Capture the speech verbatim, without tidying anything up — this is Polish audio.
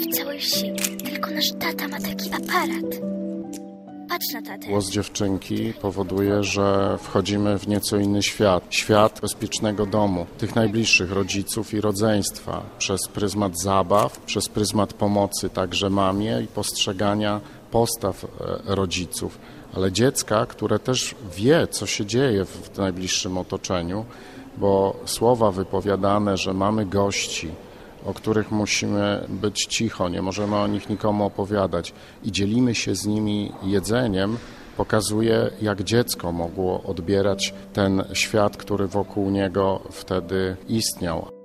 w całej wsi. Tylko nasz tata ma taki aparat. Patrz na tatę. Głos dziewczynki powoduje, że wchodzimy w nieco inny świat. Świat bezpiecznego domu, tych najbliższych rodziców i rodzeństwa. Przez pryzmat zabaw, przez pryzmat pomocy także mamie i postrzegania postaw rodziców. Ale dziecka, które też wie, co się dzieje w najbliższym otoczeniu, bo słowa wypowiadane, że mamy gości, o których musimy być cicho, nie możemy o nich nikomu opowiadać i dzielimy się z nimi jedzeniem, pokazuje, jak dziecko mogło odbierać ten świat, który wokół niego wtedy istniał.